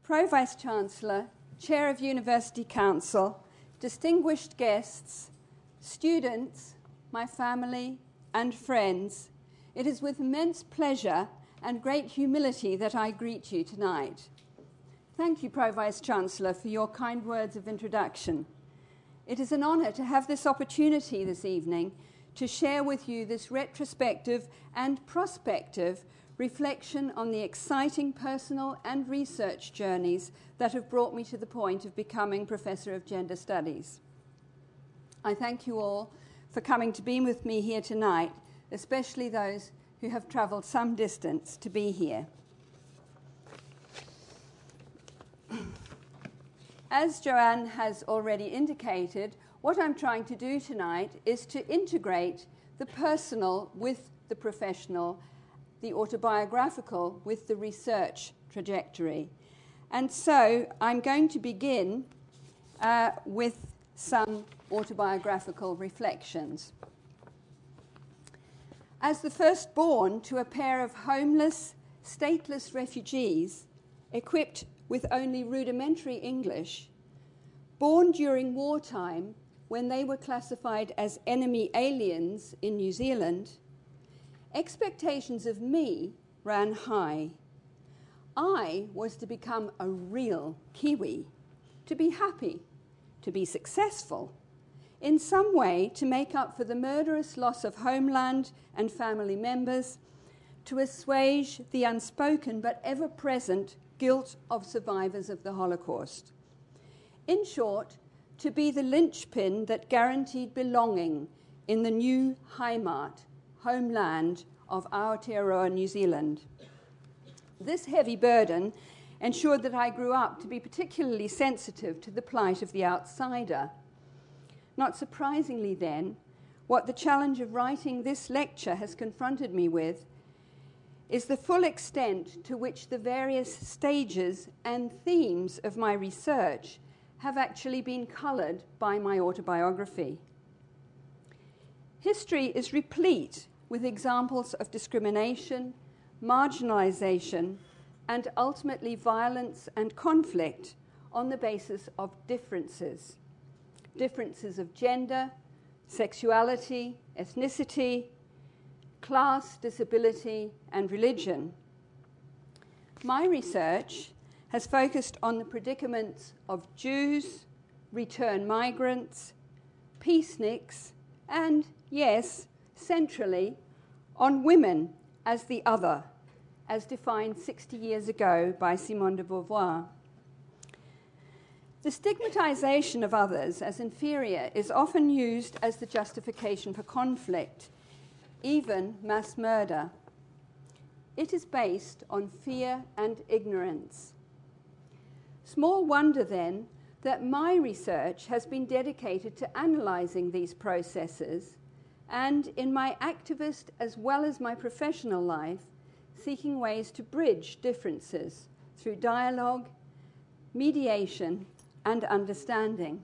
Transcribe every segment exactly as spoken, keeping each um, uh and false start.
Pro-Vice-Chancellor, Chair of University Council, distinguished guests, students, my family, and friends, it is with immense pleasure and great humility that I greet you tonight. Thank you, Pro-Vice-Chancellor, for your kind words of introduction. It is an honour to have this opportunity this evening to share with you this retrospective and prospective reflection on the exciting personal and research journeys that have brought me to the point of becoming Professor of Gender Studies. I thank you all for coming to be with me here tonight, especially those who have travelled some distance to be here. As Joanne has already indicated, what I'm trying to do tonight is to integrate the personal with the professional, the autobiographical with the research trajectory. And so I'm going to begin uh, with some autobiographical reflections. As the firstborn to a pair of homeless, stateless refugees, equipped with only rudimentary English, born during wartime when they were classified as enemy aliens in New Zealand, expectations of me ran high. I was to become a real Kiwi, to be happy, to be successful, in some way to make up for the murderous loss of homeland and family members, to assuage the unspoken but ever-present guilt of survivors of the Holocaust. In short, to be the linchpin that guaranteed belonging in the new Heimat, homeland of Aotearoa, New Zealand. This heavy burden ensured that I grew up to be particularly sensitive to the plight of the outsider. Not surprisingly then, what the challenge of writing this lecture has confronted me with is the full extent to which the various stages and themes of my research have actually been coloured by my autobiography. History is replete with examples of discrimination, marginalisation, and ultimately violence and conflict on the basis of differences. Differences of gender, sexuality, ethnicity, class, disability, and religion. My research has focused on the predicaments of Jews, return migrants, peaceniks, and, yes, centrally, on women as the other, as defined sixty years ago by Simone de Beauvoir. The stigmatization of others as inferior is often used as the justification for conflict, even mass murder. It is based on fear and ignorance. Small wonder, then, that my research has been dedicated to analysing these processes and, in my activist as well as my professional life, seeking ways to bridge differences through dialogue, mediation, and understanding.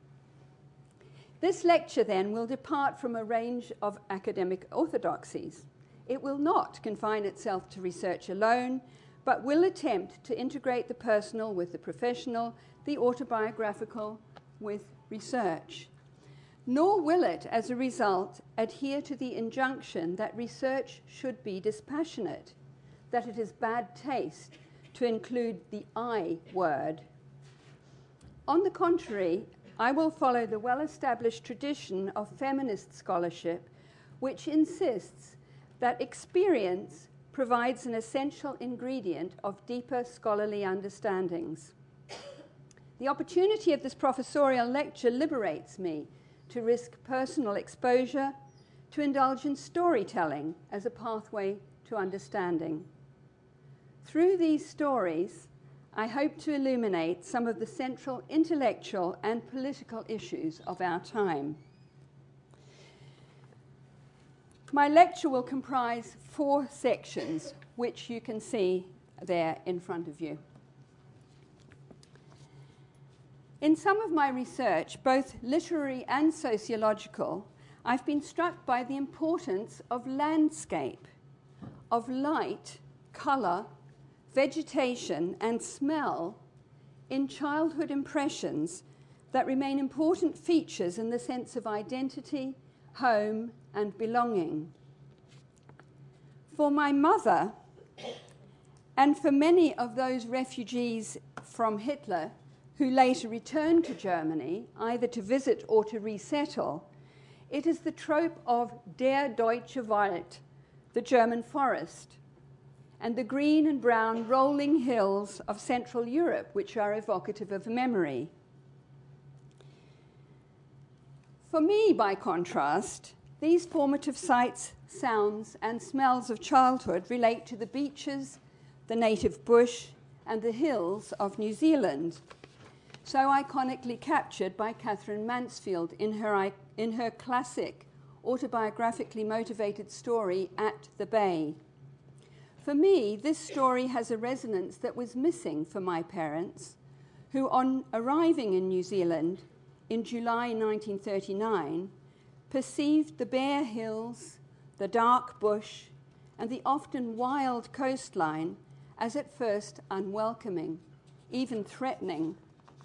This lecture, then, will depart from a range of academic orthodoxies. It will not confine itself to research alone, but will attempt to integrate the personal with the professional, the autobiographical with research. Nor will it, as a result, adhere to the injunction that research should be dispassionate, that it is bad taste to include the I word. On the contrary, I will follow the well-established tradition of feminist scholarship, which insists that experience provides an essential ingredient of deeper scholarly understandings. The opportunity of this professorial lecture liberates me to risk personal exposure, to indulge in storytelling as a pathway to understanding. Through these stories, I hope to illuminate some of the central intellectual and political issues of our time. My lecture will comprise four sections, which you can see there in front of you. In some of my research, both literary and sociological, I've been struck by the importance of landscape, of light, colour, vegetation, and smell in childhood impressions that remain important features in the sense of identity, home, and belonging. For my mother, and for many of those refugees from Hitler who later returned to Germany, either to visit or to resettle, it is the trope of der deutsche Wald, the German forest, and the green and brown rolling hills of Central Europe, which are evocative of memory. For me, by contrast, these formative sights, sounds, and smells of childhood relate to the beaches, the native bush, and the hills of New Zealand, so iconically captured by Catherine Mansfield in her, in her classic, autobiographically motivated story, At the Bay. For me, this story has a resonance that was missing for my parents, who, on arriving in New Zealand in July nineteen thirty-nine, perceived the bare hills, the dark bush, and the often wild coastline as at first unwelcoming, even threatening.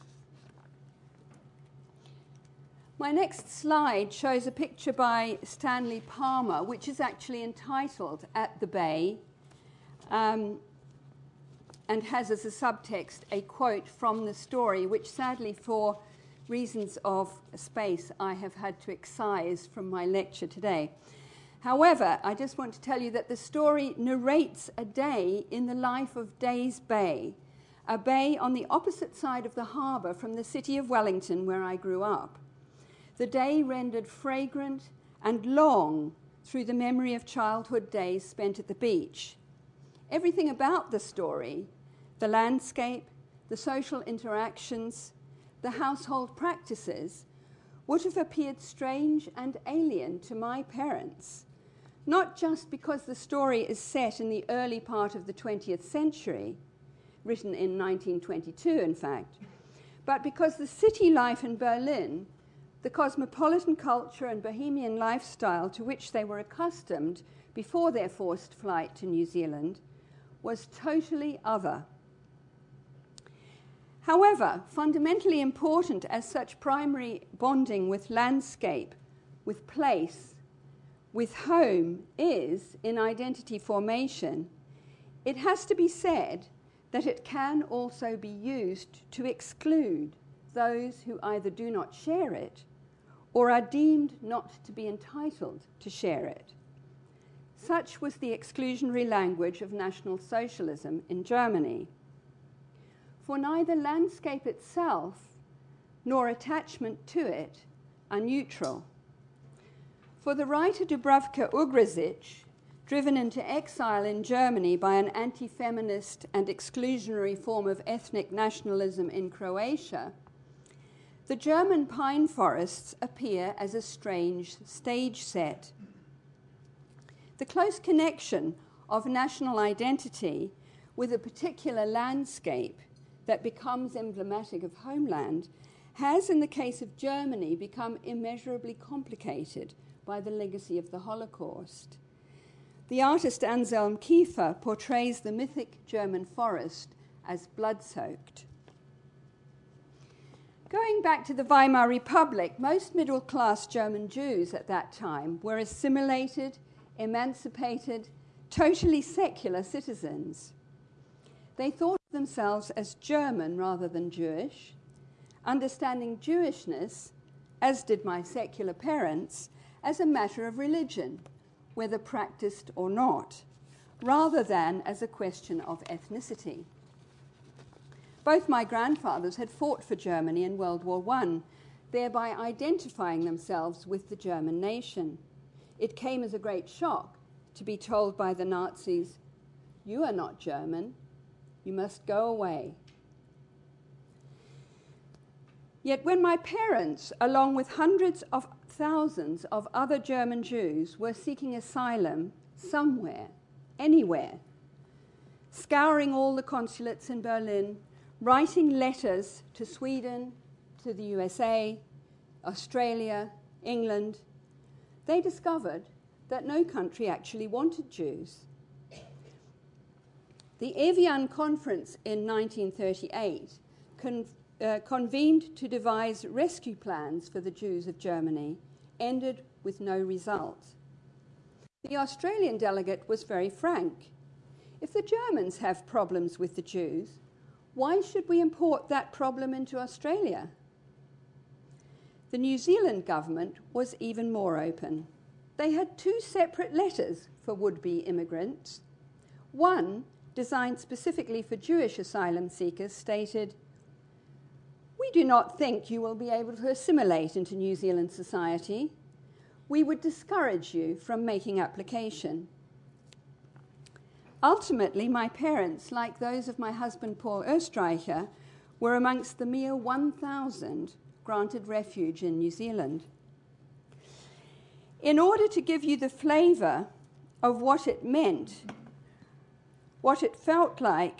My next slide shows a picture by Stanley Palmer, which is actually entitled At the Bay, um, and has as a subtext a quote from the story, which sadly, for reasons of space, I have had to excise from my lecture today. However, I just want to tell you that the story narrates a day in the life of Days Bay, a bay on the opposite side of the harbour from the city of Wellington, where I grew up. The day rendered fragrant and long through the memory of childhood days spent at the beach. Everything about the story, the landscape, the social interactions, the household practices, would have appeared strange and alien to my parents, not just because the story is set in the early part of the twentieth century, written in nineteen twenty-two, in fact, but because the city life in Berlin, the cosmopolitan culture and bohemian lifestyle to which they were accustomed before their forced flight to New Zealand, was totally other. However, fundamentally important as such primary bonding with landscape, with place, with home is in identity formation, it has to be said that it can also be used to exclude those who either do not share it or are deemed not to be entitled to share it. Such was the exclusionary language of National Socialism in Germany. For neither landscape itself nor attachment to it are neutral. For the writer Dubravka Ugrzic, driven into exile in Germany by an anti-feminist and exclusionary form of ethnic nationalism in Croatia, the German pine forests appear as a strange stage set. The close connection of national identity with a particular landscape that becomes emblematic of homeland has, in the case of Germany, become immeasurably complicated by the legacy of the Holocaust. The artist Anselm Kiefer portrays the mythic German forest as blood-soaked. Going back to the Weimar Republic, most middle-class German Jews at that time were assimilated, emancipated, totally secular citizens. They thought of themselves as German rather than Jewish, understanding Jewishness, as did my secular parents, as a matter of religion, whether practiced or not, rather than as a question of ethnicity. Both my grandfathers had fought for Germany in World War One, thereby identifying themselves with the German nation. It came as a great shock to be told by the Nazis, "You are not German, you must go away." Yet when my parents, along with hundreds of thousands of other German Jews, were seeking asylum somewhere, anywhere, scouring all the consulates in Berlin, writing letters to Sweden, to the U S A, Australia, England, they discovered that no country actually wanted Jews. The Evian Conference in nineteen thirty-eight, con- uh, convened to devise rescue plans for the Jews of Germany ended with no result. The Australian delegate was very frank. If the Germans have problems with the Jews, why should we import that problem into Australia? The New Zealand government was even more open. They had two separate letters for would-be immigrants. One, designed specifically for Jewish asylum seekers, stated, "We do not think you will be able to assimilate into New Zealand society. We would discourage you from making application." Ultimately, my parents, like those of my husband Paul Österreicher, were amongst the mere one thousand granted refuge in New Zealand. In order to give you the flavour of what it meant, what it felt like,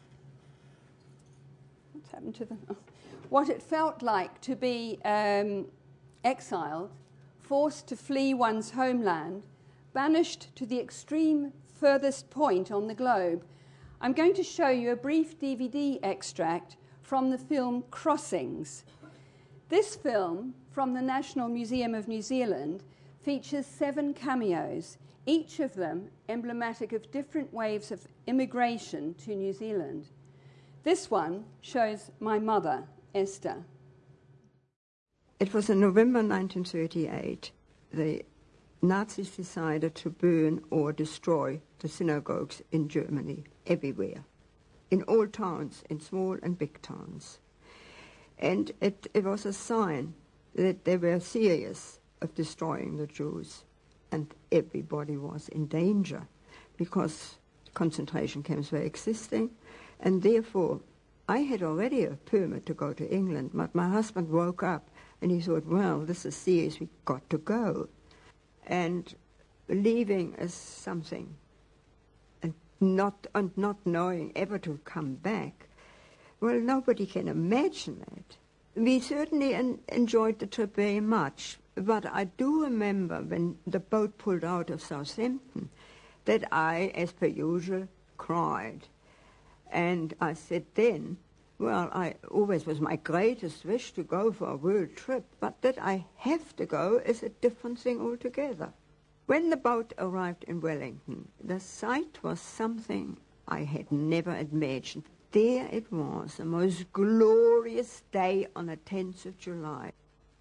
what's happened to the, oh, what it felt like to be um, exiled, forced to flee one's homeland, banished to the extreme furthest point on the globe, I'm going to show you a brief D V D extract from the film Crossings. This film, from the National Museum of New Zealand, features seven cameos, each of them emblematic of different waves of immigration to New Zealand. This one shows my mother, Esther. It was in November nineteen thirty-eight. The Nazis decided to burn or destroy the synagogues in Germany, everywhere, in all towns, in small and big towns. And it, it was a sign that they were serious of destroying the Jews, and everybody was in danger because concentration camps were existing, and therefore I had already a permit to go to England, but my husband woke up and he thought, well, this is serious, we've got to go. And leaving is something, and not, and not knowing ever to come back, well, nobody can imagine it. We certainly en- enjoyed the trip very much, but I do remember when the boat pulled out of Southampton that I, as per usual, cried. And I said then, well, I always was my greatest wish to go for a world trip, but that I have to go is a different thing altogether. When the boat arrived in Wellington, the sight was something I had never imagined. There it was, the most glorious day on the tenth of July.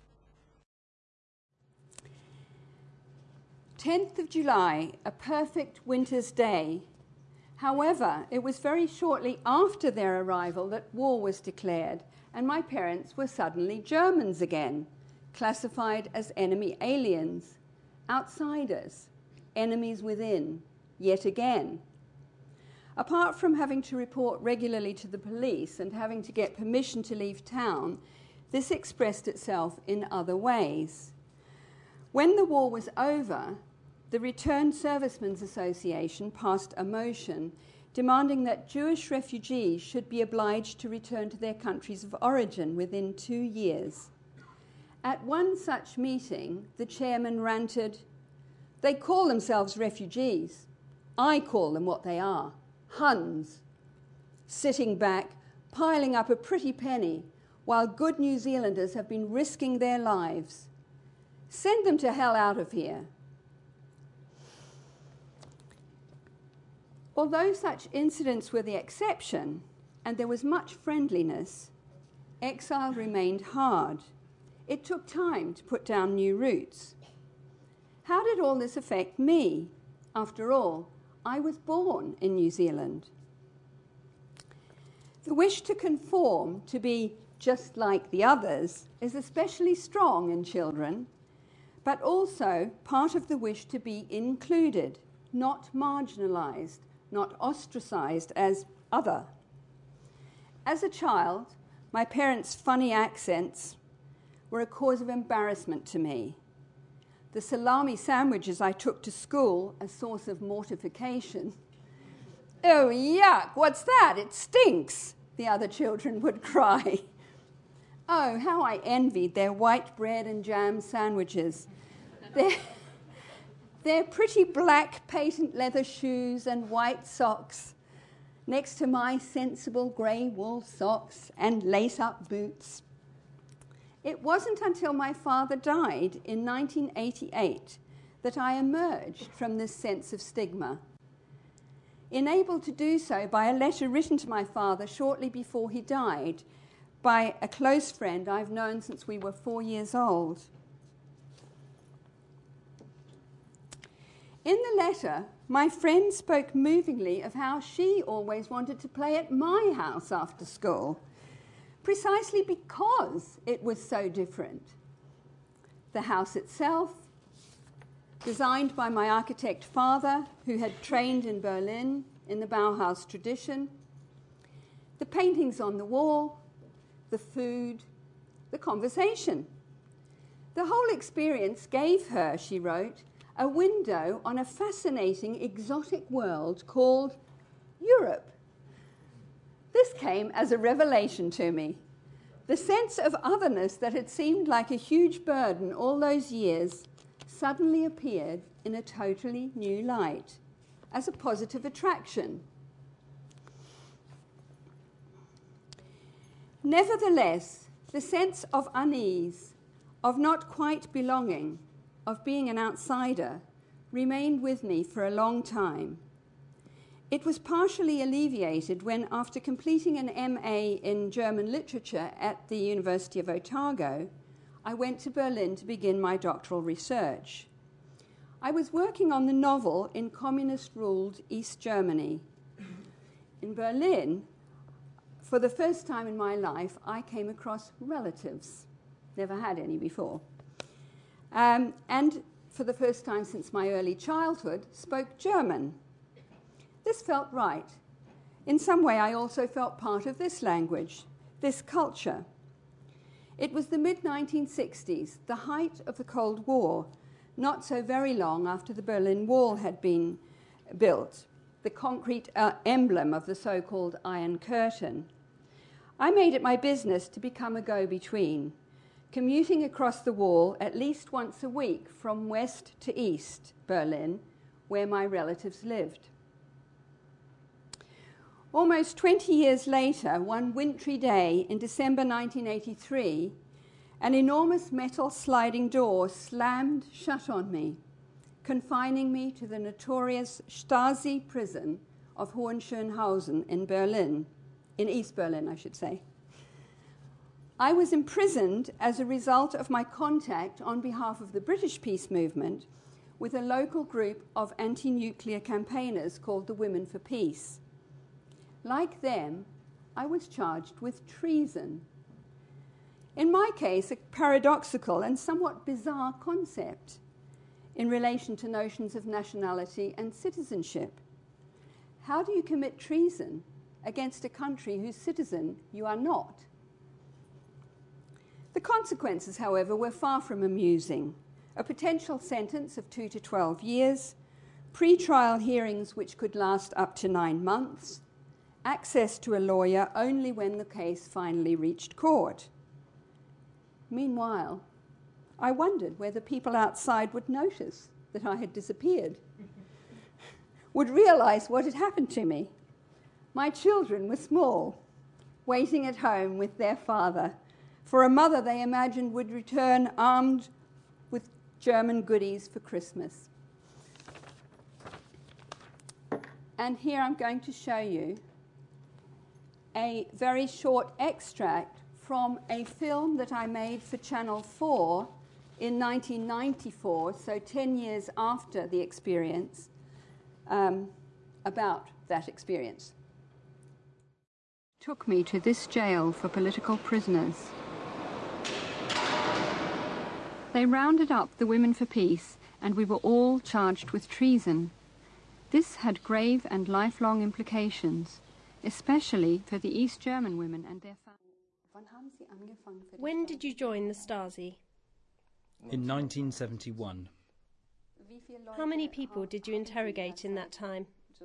tenth of July, a perfect winter's day. However, it was very shortly after their arrival that war was declared, and my parents were suddenly Germans again, classified as enemy aliens, outsiders, enemies within, yet again. Apart from having to report regularly to the police and having to get permission to leave town, this expressed itself in other ways. When the war was over, the Returned Servicemen's Association passed a motion demanding that Jewish refugees should be obliged to return to their countries of origin within two years. At one such meeting, the chairman ranted, "They call themselves refugees. I call them what they are, Huns, sitting back, piling up a pretty penny, while good New Zealanders have been risking their lives. Send them to hell out of here." Although such incidents were the exception, and there was much friendliness, exile remained hard. It took time to put down new roots. How did all this affect me? After all, I was born in New Zealand. The wish to conform, to be just like the others, is especially strong in children, but also part of the wish to be included, not marginalised, not ostracised as other. As a child, my parents' funny accents were a cause of embarrassment to me. The salami sandwiches I took to school, a source of mortification. "Oh, yuck, what's that? It stinks," the other children would cry. Oh, how I envied their white bread and jam sandwiches. Their, their pretty black patent leather shoes and white socks. next to my sensible grey wool socks and lace-up boots. It wasn't until my father died in nineteen eighty-eight that I emerged from this sense of stigma, enabled to do so by a letter written to my father shortly before he died by a close friend I've known since we were four years old. In the letter, my friend spoke movingly of how she always wanted to play at my house after school, precisely because it was so different. The house itself, designed by my architect father, who had trained in Berlin in the Bauhaus tradition, the paintings on the wall, the food, the conversation. The whole experience gave her, she wrote, a window on a fascinating exotic world called Europe. This came as a revelation to me. The sense of otherness that had seemed like a huge burden all those years suddenly appeared in a totally new light, as a positive attraction. Nevertheless, the sense of unease, of not quite belonging, of being an outsider, remained with me for a long time. It was partially alleviated when, after completing an M A in German literature at the University of Otago, I went to Berlin to begin my doctoral research. I was working on the novel in communist-ruled East Germany. In Berlin, for the first time in my life, I came across relatives. Never had any before. Um, and for the first time since my early childhood, spoke German. This felt right. In some way, I also felt part of this language, this culture. It was the mid nineteen sixties, the height of the Cold War, not so very long after the Berlin Wall had been built, the concrete uh, emblem of the so-called Iron Curtain. I made it my business to become a go-between, commuting across the wall at least once a week from west to east Berlin, where my relatives lived. Almost twenty years later, one wintry day in December nineteen eighty-three, an enormous metal sliding door slammed shut on me, confining me to the notorious Stasi prison of Hohenschönhausen in Berlin, in East Berlin, I should say. I was imprisoned as a result of my contact on behalf of the British peace movement with a local group of anti-nuclear campaigners called the Women for Peace. Like them, I was charged with treason. In my case, a paradoxical and somewhat bizarre concept in relation to notions of nationality and citizenship. How do you commit treason against a country whose citizen you are not? The consequences, however, were far from amusing. A potential sentence of two to twelve years, pre-trial hearings which could last up to nine months, access to a lawyer only when the case finally reached court. Meanwhile, I wondered whether people outside would notice that I had disappeared, would realize what had happened to me. My children were small, waiting at home with their father, for a mother they imagined would return armed with German goodies for Christmas. And here I'm going to show you a very short extract from a film that I made for Channel four in nineteen ninety-four, so ten years after the experience, um, about that experience. Took me to this jail for political prisoners. They rounded up the Women for Peace, and we were all charged with treason. This had grave and lifelong implications, especially for the East German women and their families. When did you join the Stasi? In nineteen seventy-one. How many people did you interrogate in that time?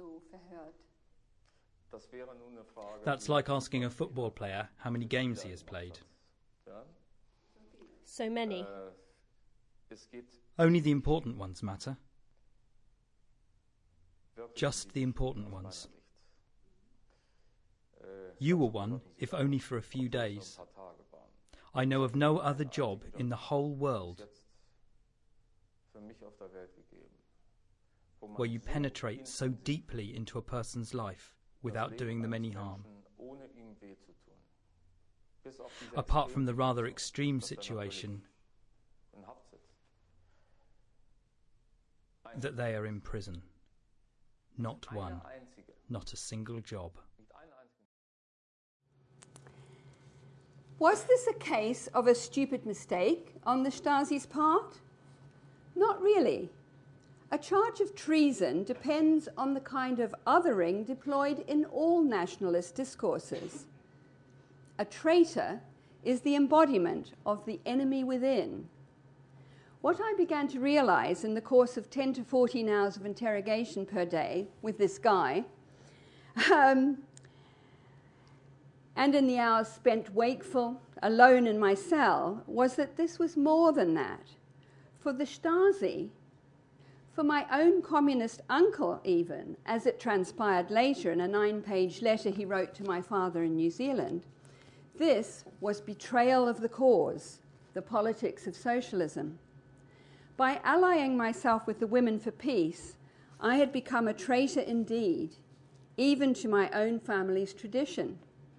That's like asking a football player how many games he has played. So many. Only the important ones matter. Just the important ones. You were one, if only for a few days. I know of no other job in the whole world where you penetrate so deeply into a person's life without doing them any harm. Apart from the rather extreme situation that they are in prison. Not one, not a single job. Was this a case of a stupid mistake on the Stasi's part? Not really. A charge of treason depends on the kind of othering deployed in all nationalist discourses. A traitor is the embodiment of the enemy within. What I began to realize in the course of ten to fourteen hours of interrogation per day with this guy, um, and in the hours spent wakeful, alone in my cell, was that this was more than that. For the Stasi, for my own communist uncle even, as it transpired later in a nine-page letter he wrote to my father in New Zealand, this was betrayal of the cause, the politics of socialism. By allying myself with the Women for Peace, I had become a traitor indeed, even to my own family's tradition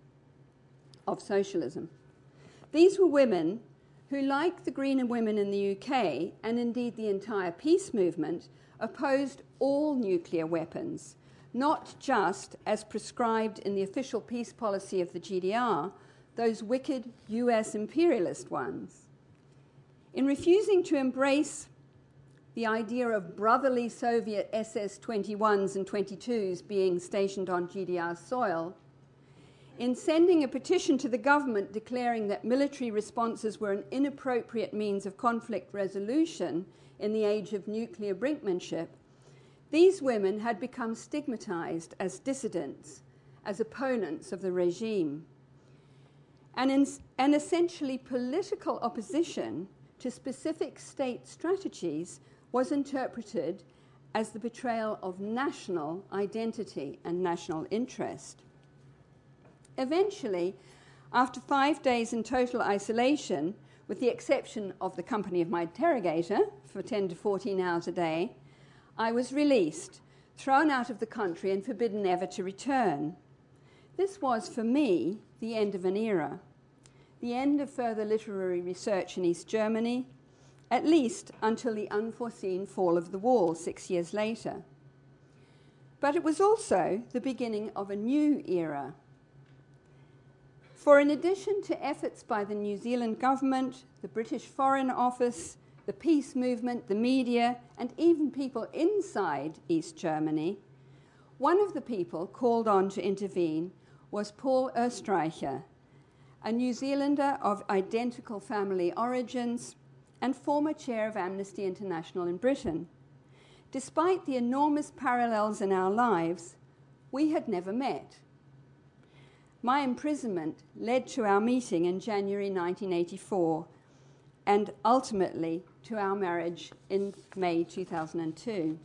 of socialism. These were women who, like the Greener women in the U K, and indeed the entire peace movement, opposed all nuclear weapons, not just, as prescribed in the official peace policy of the G D R, those wicked U S imperialist ones. In refusing to embrace the idea of brotherly Soviet S S twenty-ones and twenty-twos being stationed on G D R soil, in sending a petition to the government declaring that military responses were an inappropriate means of conflict resolution in the age of nuclear brinkmanship, these women had become stigmatized as dissidents, as opponents of the regime. And in an essentially political opposition to specific state strategies was interpreted as the betrayal of national identity and national interest. Eventually, after five days in total isolation, with the exception of the company of my interrogator for ten to fourteen hours a day, I was released, thrown out of the country and forbidden ever to return. This was, for me, the end of an era, the end of further literary research in East Germany, at least until the unforeseen fall of the wall six years later. But it was also the beginning of a new era. For in addition to efforts by the New Zealand government, the British Foreign Office, the peace movement, the media, and even people inside East Germany, one of the people called on to intervene was Paul Österreicher, a New Zealander of identical family origins and former chair of Amnesty International in Britain. Despite the enormous parallels in our lives, we had never met. My imprisonment led to our meeting in January nineteen eighty-four and ultimately to our marriage in May two thousand two.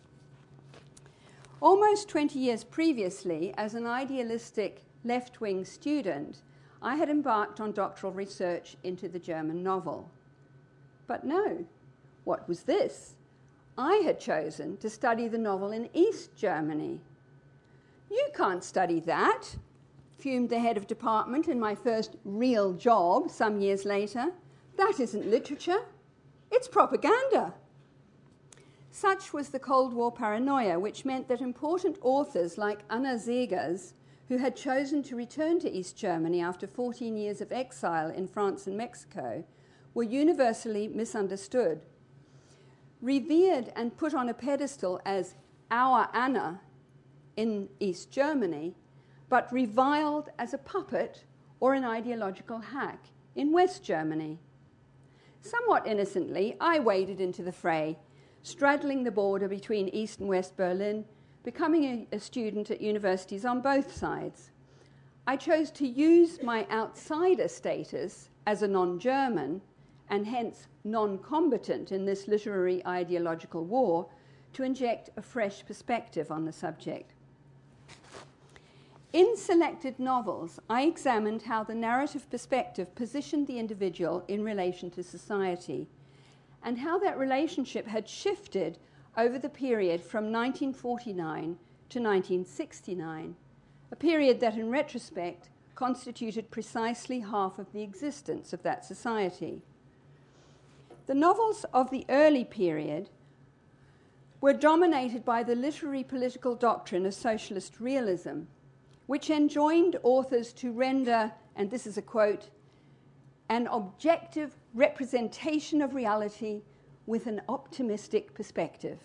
Almost twenty years previously, as an idealistic left-wing student, I had embarked on doctoral research into the German novel. But no, what was this? I had chosen to study the novel in East Germany. You can't study that, fumed the head of department in my first real job some years later. That isn't literature, it's propaganda. Such was the Cold War paranoia, which meant that important authors like Anna Zegers, who had chosen to return to East Germany after fourteen years of exile in France and Mexico, were universally misunderstood. Revered and put on a pedestal as our Anna in East Germany, but reviled as a puppet or an ideological hack in West Germany. Somewhat innocently, I waded into the fray, straddling the border between East and West Berlin, becoming a, a student at universities on both sides. I chose to use my outsider status as a non-German, and hence non-combatant in this literary ideological war, to inject a fresh perspective on the subject. In selected novels, I examined how the narrative perspective positioned the individual in relation to society, and how that relationship had shifted over the period from nineteen forty-nine to nineteen sixty-nine, a period that in retrospect constituted precisely half of the existence of that society. The novels of the early period were dominated by the literary political doctrine of socialist realism, which enjoined authors to render, and this is a quote, an objective representation of reality with an optimistic perspective.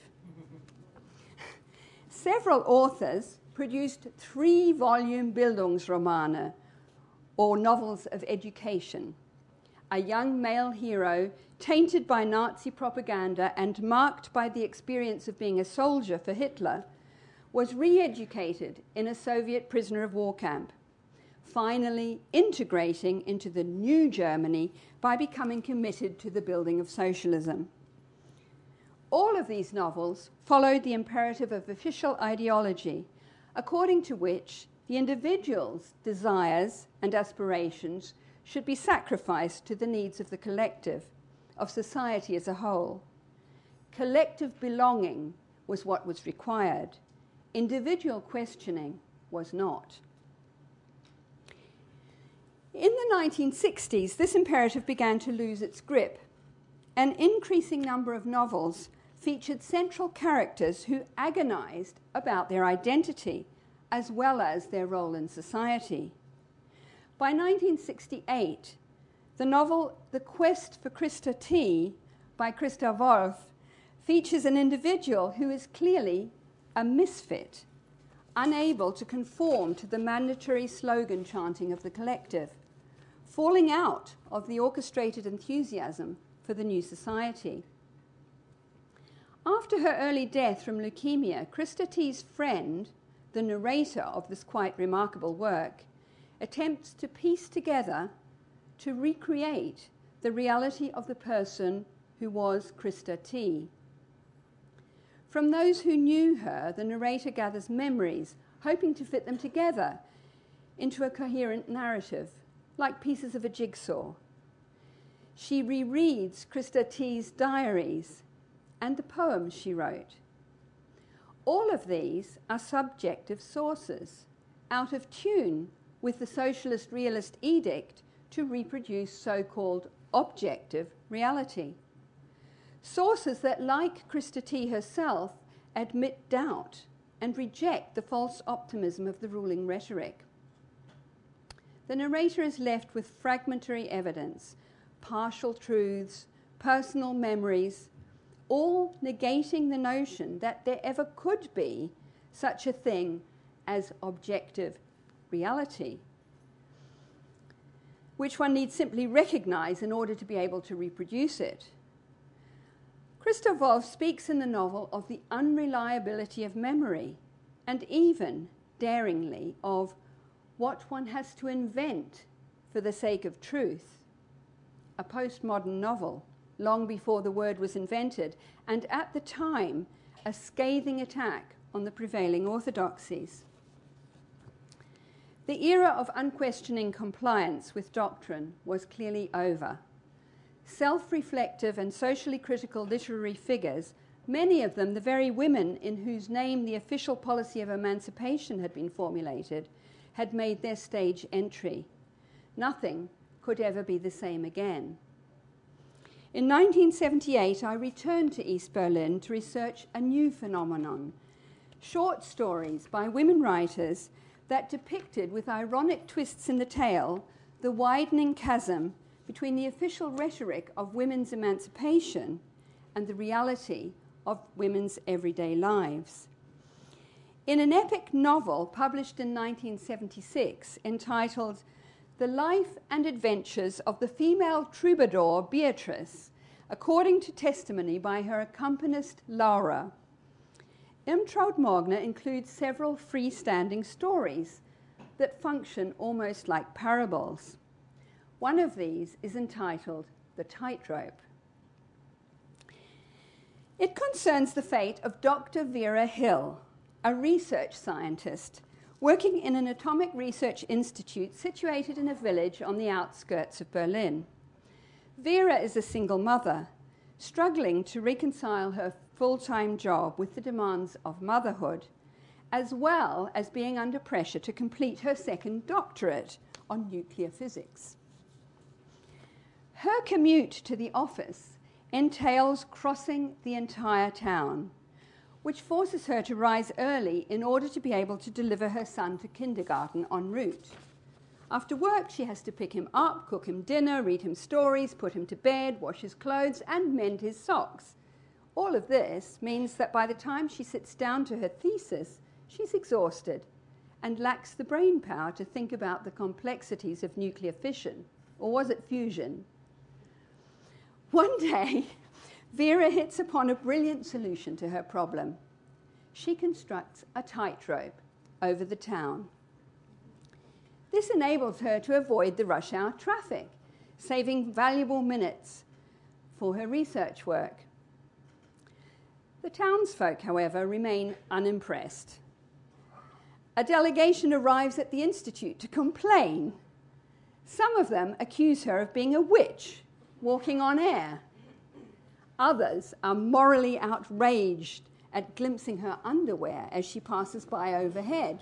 Several authors produced three-volume Bildungsromane, or novels of education. A young male hero tainted by Nazi propaganda and marked by the experience of being a soldier for Hitler was re-educated in a Soviet prisoner of war camp, finally integrating into the new Germany by becoming committed to the building of socialism. All of these novels followed the imperative of official ideology, according to which the individual's desires and aspirations should be sacrificed to the needs of the collective, of society as a whole. Collective belonging was what was required. Individual questioning was not. In the nineteen sixties, this imperative began to lose its grip. An increasing number of novels featured central characters who agonized about their identity as well as their role in society. By nineteen sixty-eight, the novel The Quest for Christa T by Christa Wolf features an individual who is clearly a misfit, unable to conform to the mandatory slogan chanting of the collective, falling out of the orchestrated enthusiasm for the new society. After her early death from leukemia, Christa T's friend, the narrator of this quite remarkable work, attempts to piece together, to recreate the reality of the person who was Christa T. From those who knew her, the narrator gathers memories, hoping to fit them together into a coherent narrative, like pieces of a jigsaw. She rereads Christa T's diaries and the poems she wrote. All of these are subjective sources, out of tune with the socialist realist edict to reproduce so-called objective reality. Sources that, like Christa T herself, admit doubt and reject the false optimism of the ruling rhetoric. The narrator is left with fragmentary evidence, partial truths, personal memories, all negating the notion that there ever could be such a thing as objective reality, which one needs simply recognize in order to be able to reproduce it. Christa Wolf speaks in the novel of the unreliability of memory, and even, daringly, of what one has to invent for the sake of truth. A postmodern novel, long before the word was invented, and at the time, a scathing attack on the prevailing orthodoxies. The era of unquestioning compliance with doctrine was clearly over. Self-reflective and socially critical literary figures, many of them the very women in whose name the official policy of emancipation had been formulated, had made their stage entry. Nothing could ever be the same again. In nineteen seventy-eight, I returned to East Berlin to research a new phenomenon, short stories by women writers that depicted, with ironic twists in the tale, the widening chasm between the official rhetoric of women's emancipation and the reality of women's everyday lives. In an epic novel published in nineteen seventy-six entitled The Life and Adventures of the Female Troubadour Beatrice, according to testimony by her accompanist Laura, Irmtraud Mogner includes several freestanding stories that function almost like parables. One of these is entitled The Tightrope. It concerns the fate of Doctor Vera Hill, a research scientist working in an atomic research institute situated in a village on the outskirts of Berlin. Vera is a single mother, struggling to reconcile her full-time job with the demands of motherhood, as well as being under pressure to complete her second doctorate on nuclear physics. Her commute to the office entails crossing the entire town, which forces her to rise early in order to be able to deliver her son to kindergarten en route. After work, she has to pick him up, cook him dinner, read him stories, put him to bed, wash his clothes, and mend his socks. All of this means that by the time she sits down to her thesis, she's exhausted and lacks the brain power to think about the complexities of nuclear fission, or was it fusion? One day, Vera hits upon a brilliant solution to her problem. She constructs a tightrope over the town. This enables her to avoid the rush hour traffic, saving valuable minutes for her research work. The townsfolk, however, remain unimpressed. A delegation arrives at the institute to complain. Some of them accuse her of being a witch walking on air. Others are morally outraged at glimpsing her underwear as she passes by overhead.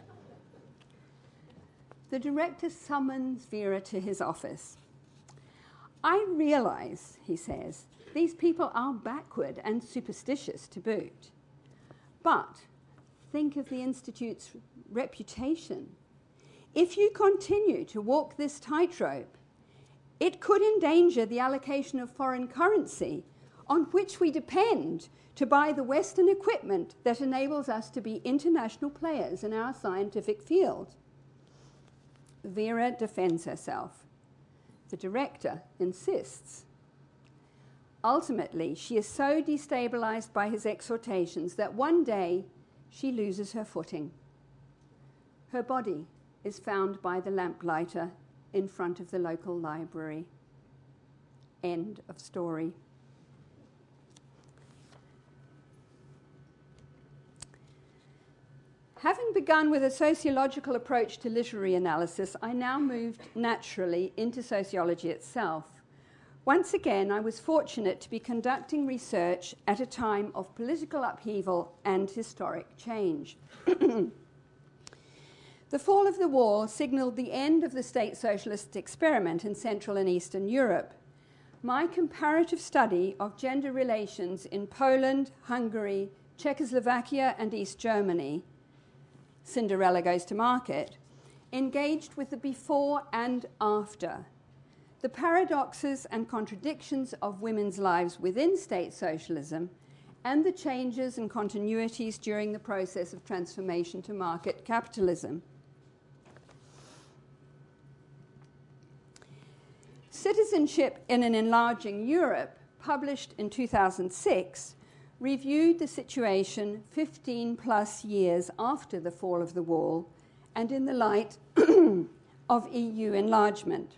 The director summons Vera to his office. "I realize," he says, "these people are backward and superstitious to boot. But think of the Institute's reputation. If you continue to walk this tightrope, it could endanger the allocation of foreign currency on which we depend to buy the Western equipment that enables us to be international players in our scientific field." Vera defends herself. The director insists. Ultimately, she is so destabilized by his exhortations that one day she loses her footing. Her body is found by the lamplighter in front of the local library. End of story. Having begun with a sociological approach to literary analysis, I now moved naturally into sociology itself. Once again, I was fortunate to be conducting research at a time of political upheaval and historic change. The fall of the wall signalled the end of the state socialist experiment in Central and Eastern Europe. My comparative study of gender relations in Poland, Hungary, Czechoslovakia, and East Germany, Cinderella Goes to Market, engaged with the before and after, the paradoxes and contradictions of women's lives within state socialism, and the changes and continuities during the process of transformation to market capitalism. Citizenship in an Enlarging Europe, published in two thousand six, reviewed the situation fifteen plus years after the fall of the wall and in the light of E U enlargement.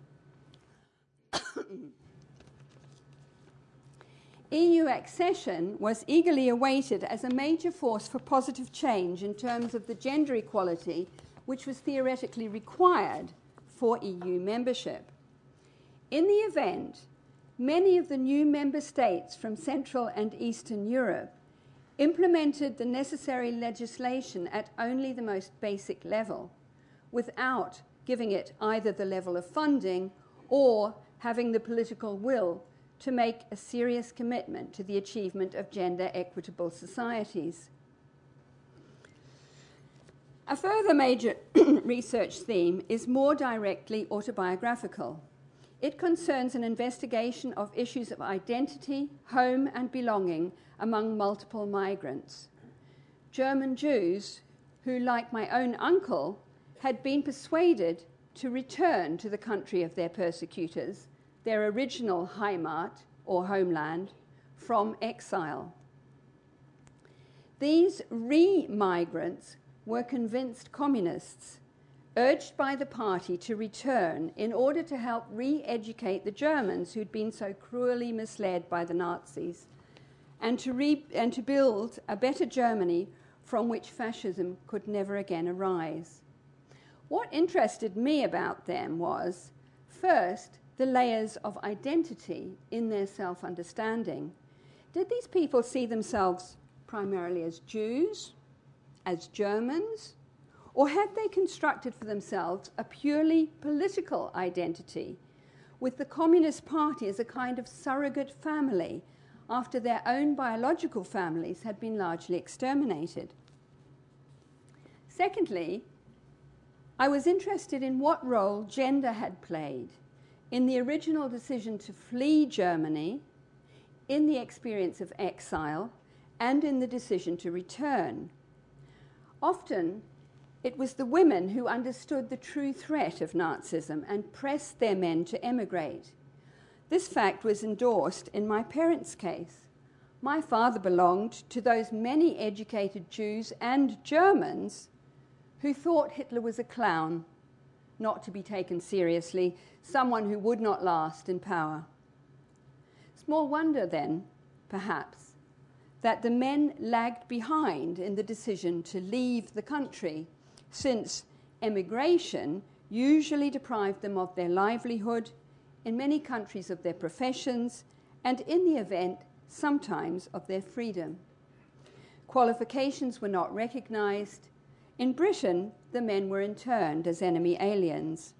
E U accession was eagerly awaited as a major force for positive change in terms of the gender equality which was theoretically required for E U membership. In the event, many of the new member states from Central and Eastern Europe implemented the necessary legislation at only the most basic level, without giving it either the level of funding or having the political will to make a serious commitment to the achievement of gender equitable societies. A further major research theme is more directly autobiographical. It concerns an investigation of issues of identity, home, and belonging among multiple migrants. German Jews who, like my own uncle, had been persuaded to return to the country of their persecutors, their original Heimat, or homeland, from exile. These re-migrants were convinced communists, urged by the party to return in order to help re-educate the Germans who'd been so cruelly misled by the Nazis, and to, re- and to build a better Germany from which fascism could never again arise. What interested me about them was, first, the layers of identity in their self-understanding. Did these people see themselves primarily as Jews, as Germans, or had they constructed for themselves a purely political identity, with the Communist Party as a kind of surrogate family after their own biological families had been largely exterminated? Secondly, I was interested in what role gender had played in the original decision to flee Germany, in the experience of exile, and in the decision to return. Often, it was the women who understood the true threat of Nazism and pressed their men to emigrate. This fact was endorsed in my parents' case. My father belonged to those many educated Jews and Germans who thought Hitler was a clown, not to be taken seriously, someone who would not last in power. Small wonder, then, perhaps, that the men lagged behind in the decision to leave the country, since emigration usually deprived them of their livelihood, in many countries of their professions, and in the event, sometimes of their freedom. Qualifications were not recognized. In Britain, the men were interned as enemy aliens.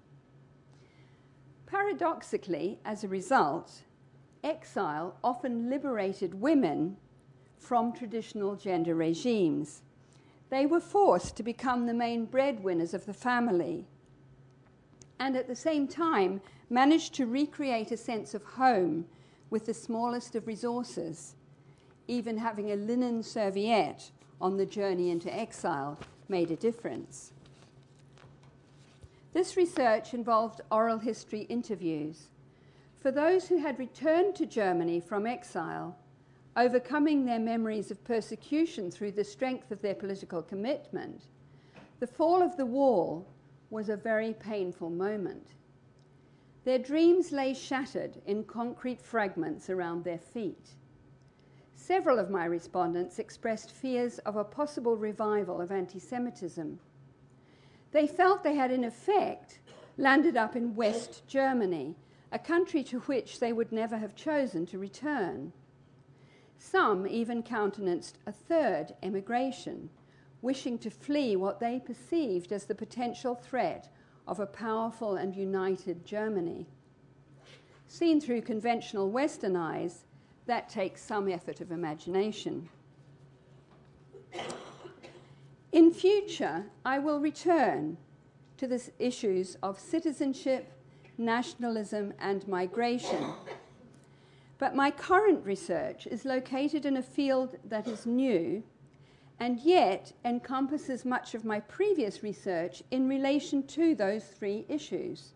Paradoxically, as a result, exile often liberated women from traditional gender regimes. They were forced to become the main breadwinners of the family, and at the same time managed to recreate a sense of home with the smallest of resources. Even having a linen serviette on the journey into exile made a difference. This research involved oral history interviews. For those who had returned to Germany from exile, overcoming their memories of persecution through the strength of their political commitment, the fall of the wall was a very painful moment. Their dreams lay shattered in concrete fragments around their feet. Several of my respondents expressed fears of a possible revival of anti-Semitism. They felt they had, in effect, landed up in West Germany, a country to which they would never have chosen to return. Some even countenanced a third emigration, wishing to flee what they perceived as the potential threat of a powerful and united Germany. Seen through conventional Western eyes, that takes some effort of imagination. In future, I will return to the issues of citizenship, nationalism, and migration. But my current research is located in a field that is new and yet encompasses much of my previous research in relation to those three issues.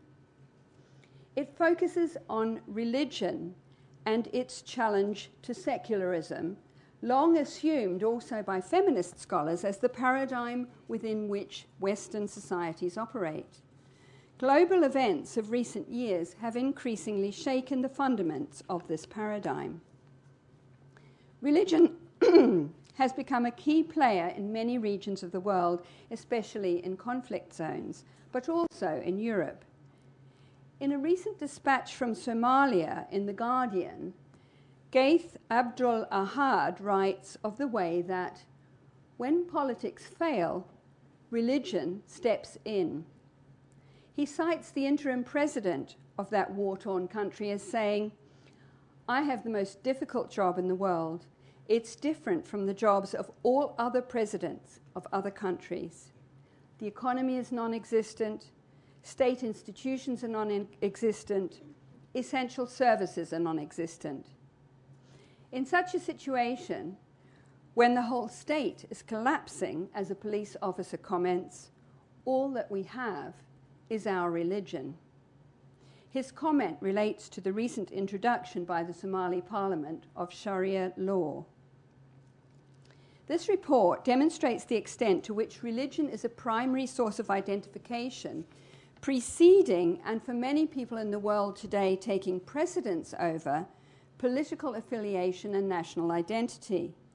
It focuses on religion and its challenge to secularism, long assumed also by feminist scholars as the paradigm within which Western societies operate. Global events of recent years have increasingly shaken the fundaments of this paradigm. Religion has become a key player in many regions of the world, especially in conflict zones, but also in Europe. In a recent dispatch from Somalia in The Guardian, Gaith Abdul Ahad writes of the way that when politics fail, religion steps in. He cites the interim president of that war-torn country as saying, "I have the most difficult job in the world. It's different from the jobs of all other presidents of other countries. The economy is non-existent, state institutions are non-existent, essential services are non-existent." In such a situation, when the whole state is collapsing, as a police officer comments, all that we have is our religion. His comment relates to the recent introduction by the Somali Parliament of Sharia law. This report demonstrates the extent to which religion is a primary source of identification, preceding, and for many people in the world today taking precedence over, political affiliation and national identity.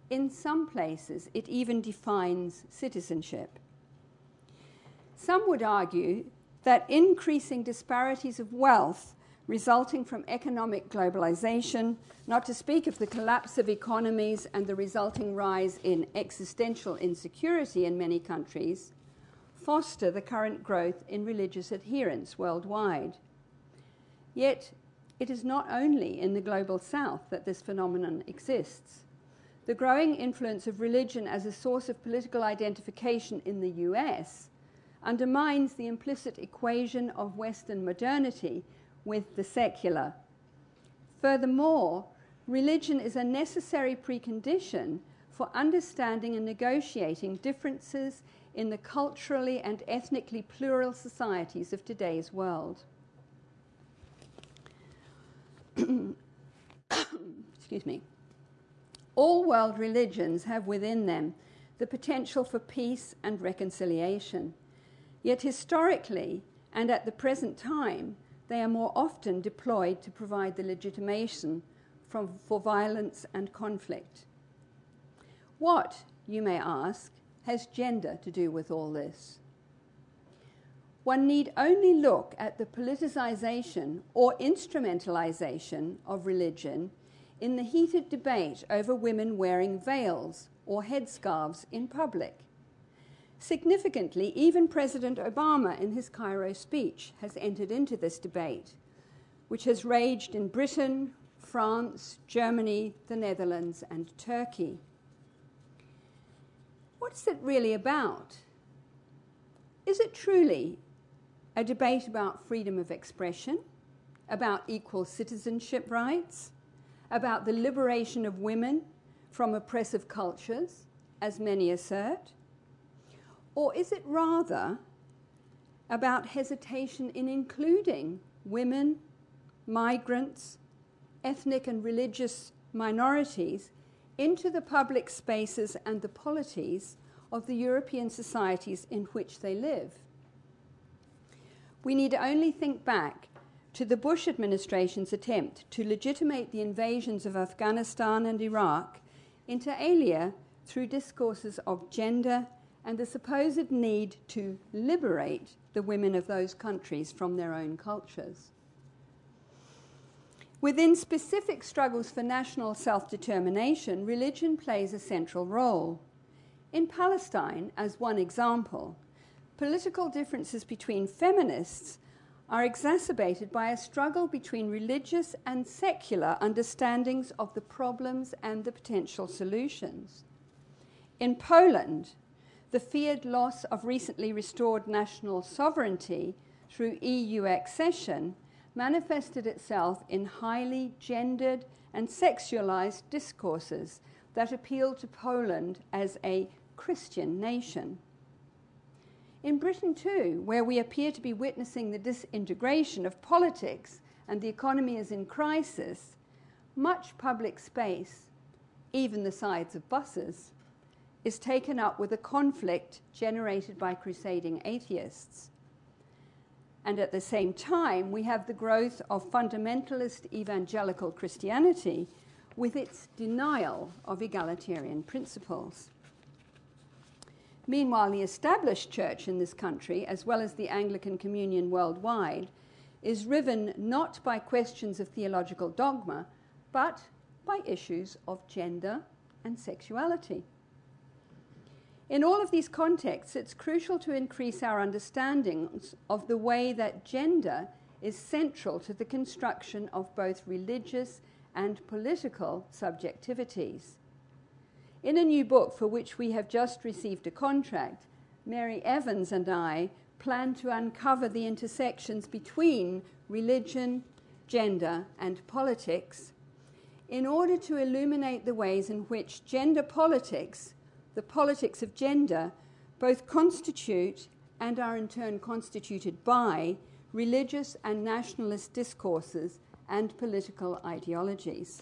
In some places, it even defines citizenship. Some would argue that increasing disparities of wealth resulting from economic globalization, not to speak of the collapse of economies and the resulting rise in existential insecurity in many countries, foster the current growth in religious adherence worldwide. Yet, it is not only in the global south that this phenomenon exists. The growing influence of religion as a source of political identification in the U S undermines the implicit equation of Western modernity with the secular. Furthermore, religion is a necessary precondition for understanding and negotiating differences in the culturally and ethnically plural societies of today's world. Excuse me. All world religions have within them the potential for peace and reconciliation. Yet historically, and at the present time, they are more often deployed to provide the legitimation from, for violence and conflict. What, you may ask, has gender to do with all this? One need only look at the politicization or instrumentalization of religion in the heated debate over women wearing veils or headscarves in public. Significantly, even President Obama in his Cairo speech has entered into this debate, which has raged in Britain, France, Germany, the Netherlands, and Turkey. What is it really about? Is it truly a debate about freedom of expression, about equal citizenship rights, about the liberation of women from oppressive cultures, as many assert? Or is it rather about hesitation in including women, migrants, ethnic and religious minorities into the public spaces and the polities of the European societies in which they live? We need only think back to the Bush administration's attempt to legitimate the invasions of Afghanistan and Iraq, inter alia through discourses of gender and the supposed need to liberate the women of those countries from their own cultures. Within specific struggles for national self-determination, religion plays a central role. In Palestine, as one example, political differences between feminists are exacerbated by a struggle between religious and secular understandings of the problems and the potential solutions. In Poland, the feared loss of recently restored national sovereignty through E U accession manifested itself in highly gendered and sexualized discourses that appealed to Poland as a Christian nation. In Britain, too, where we appear to be witnessing the disintegration of politics and the economy is in crisis, much public space, even the sides of buses, is taken up with a conflict generated by crusading atheists. And at the same time, we have the growth of fundamentalist evangelical Christianity with its denial of egalitarian principles. Meanwhile, the established church in this country, as well as the Anglican Communion worldwide, is riven not by questions of theological dogma, but by issues of gender and sexuality. In all of these contexts, it's crucial to increase our understandings of the way that gender is central to the construction of both religious and political subjectivities. In a new book for which we have just received a contract, Mary Evans and I plan to uncover the intersections between religion, gender, and politics in order to illuminate the ways in which gender politics, the politics of gender, both constitute and are in turn constituted by religious and nationalist discourses and political ideologies.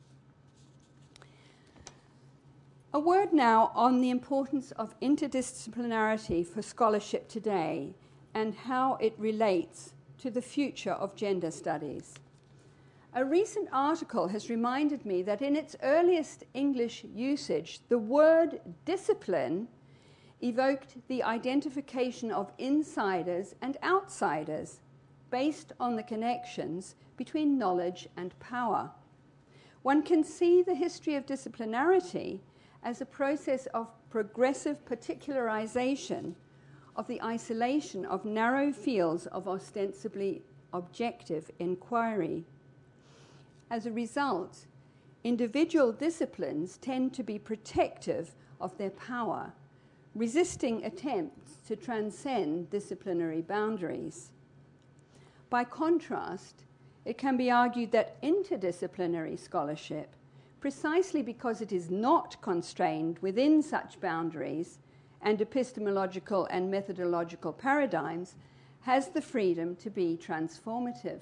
A word now on the importance of interdisciplinarity for scholarship today and how it relates to the future of gender studies. A recent article has reminded me that in its earliest English usage, the word discipline evoked the identification of insiders and outsiders based on the connections between knowledge and power. One can see the history of disciplinarity as a process of progressive particularization of the isolation of narrow fields of ostensibly objective inquiry. As a result, individual disciplines tend to be protective of their power, resisting attempts to transcend disciplinary boundaries. By contrast, it can be argued that interdisciplinary scholarship, precisely because it is not constrained within such boundaries and epistemological and methodological paradigms, has the freedom to be transformative.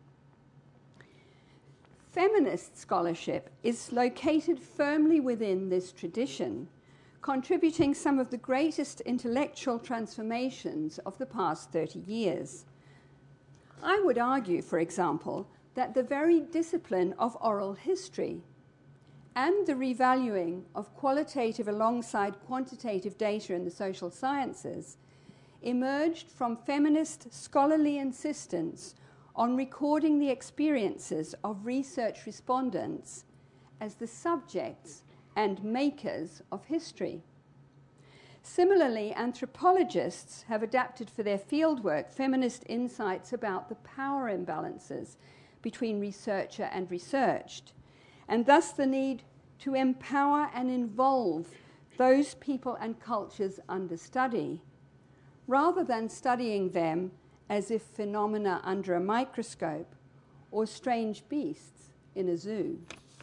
Feminist scholarship is located firmly within this tradition, contributing some of the greatest intellectual transformations of the past thirty years. I would argue, for example, that the very discipline of oral history and the revaluing of qualitative alongside quantitative data in the social sciences emerged from feminist scholarly insistence on recording the experiences of research respondents as the subjects and makers of history. Similarly, anthropologists have adapted for their fieldwork feminist insights about the power imbalances between researcher and researched, and thus the need to empower and involve those people and cultures under study, rather than studying them as if phenomena under a microscope or strange beasts in a zoo.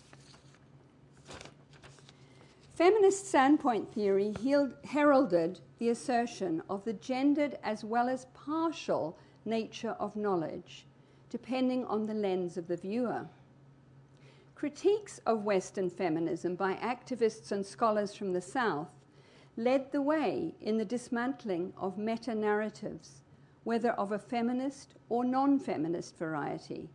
Feminist standpoint theory heralded the assertion of the gendered as well as partial nature of knowledge, depending on the lens of the viewer. Critiques of Western feminism by activists and scholars from the South led the way in the dismantling of meta-narratives, whether of a feminist or non-feminist variety.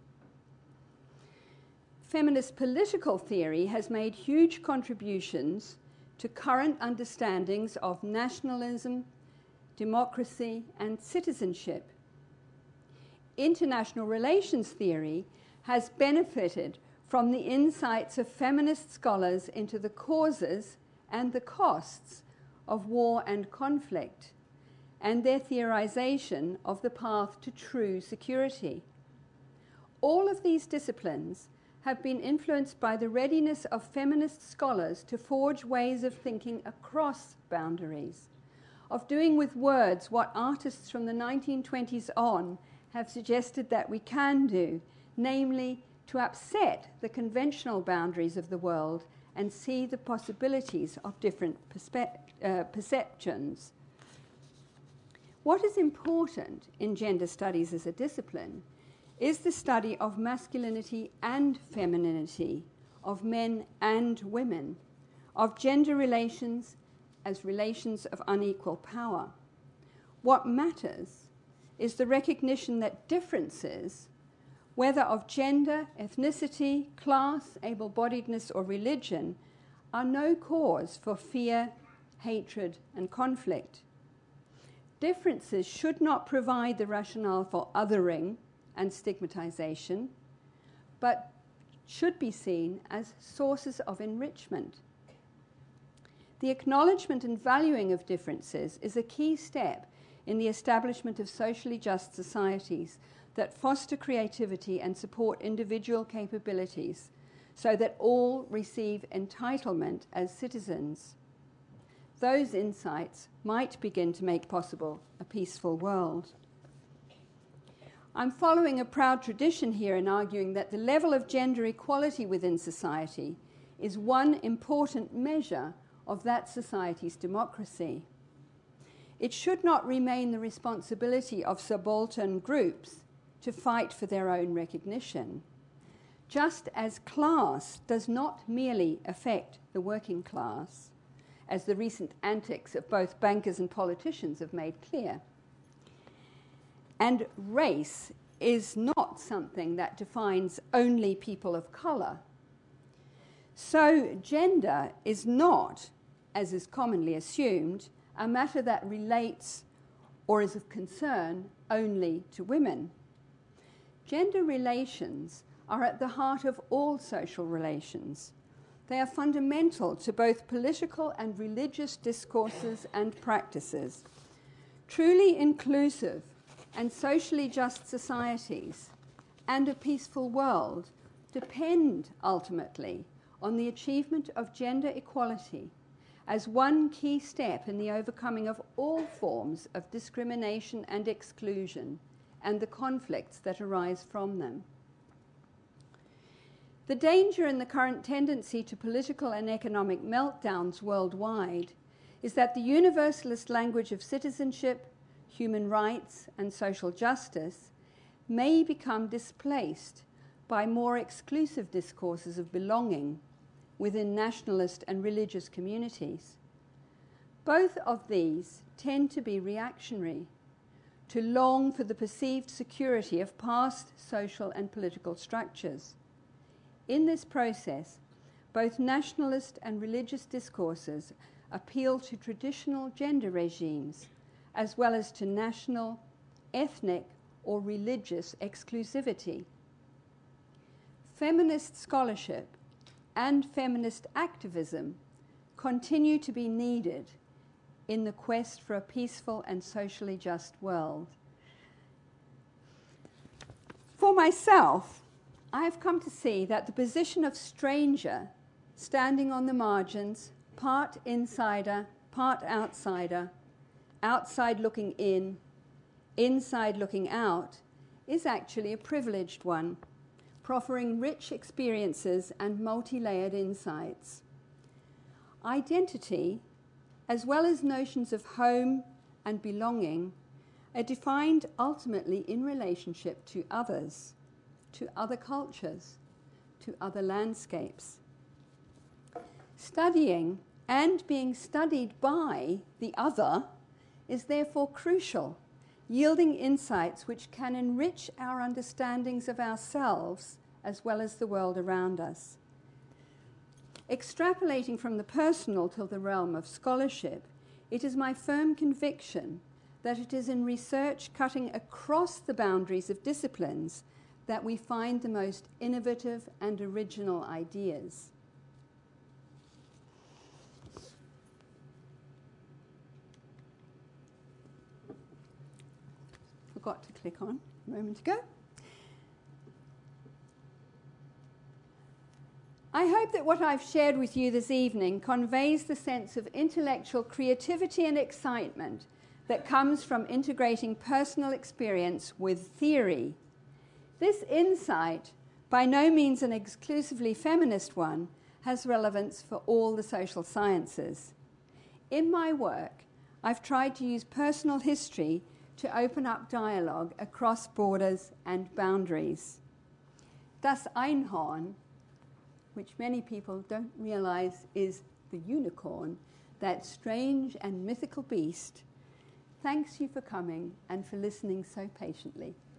Feminist political theory has made huge contributions to current understandings of nationalism, democracy, and citizenship. International relations theory has benefited from the insights of feminist scholars into the causes and the costs of war and conflict, and their theorization of the path to true security. All of these disciplines have been influenced by the readiness of feminist scholars to forge ways of thinking across boundaries, of doing with words what artists from the nineteen twenties on have suggested that we can do, namely to upset the conventional boundaries of the world and see the possibilities of different perspe- uh, perceptions. What is important in gender studies as a discipline is the study of masculinity and femininity, of men and women, of gender relations as relations of unequal power. What matters is the recognition that differences, whether of gender, ethnicity, class, able-bodiedness, or religion, are no cause for fear, hatred, and conflict. Differences should not provide the rationale for othering and stigmatization, but should be seen as sources of enrichment. The acknowledgement and valuing of differences is a key step in the establishment of socially just societies that foster creativity and support individual capabilities so that all receive entitlement as citizens. Those insights might begin to make possible a peaceful world. I'm following a proud tradition here in arguing that the level of gender equality within society is one important measure of that society's democracy. It should not remain the responsibility of subaltern groups to fight for their own recognition, just as class does not merely affect the working class, as the recent antics of both bankers and politicians have made clear. And race is not not something that defines only people of colour. So gender is not, as is commonly assumed, a matter that relates or is of concern only to women. Gender relations are at the heart of all social relations. They are fundamental to both political and religious discourses and practices. Truly inclusive and socially just societies and a peaceful world depend ultimately on the achievement of gender equality as one key step in the overcoming of all forms of discrimination and exclusion and the conflicts that arise from them. The danger in the current tendency to political and economic meltdowns worldwide is that the universalist language of citizenship, human rights, and social justice may become displaced by more exclusive discourses of belonging within nationalist and religious communities. Both of these tend to be reactionary, to long for the perceived security of past social and political structures. In this process, both nationalist and religious discourses appeal to traditional gender regimes, as well as to national, ethnic, or religious exclusivity. Feminist scholarship and feminist activism continue to be needed in the quest for a peaceful and socially just world. For myself, I have come to see that the position of stranger, standing on the margins, part insider, part outsider, outside looking in, inside looking out, is actually a privileged one, proffering rich experiences and multi-layered insights. Identity, as well as notions of home and belonging, are defined ultimately in relationship to others, to other cultures, to other landscapes. Studying and being studied by the other is therefore crucial, yielding insights which can enrich our understandings of ourselves as well as the world around us. Extrapolating from the personal to the realm of scholarship, it is my firm conviction that it is in research cutting across the boundaries of disciplines that we find the most innovative and original ideas. Forgot to click on a moment ago. I hope that what I've shared with you this evening conveys the sense of intellectual creativity and excitement that comes from integrating personal experience with theory. This insight, by no means an exclusively feminist one, has relevance for all the social sciences. In my work, I've tried to use personal history to open up dialogue across borders and boundaries. Das Einhorn, which many people don't realize is the unicorn, that strange and mythical beast, thanks you for coming and for listening so patiently.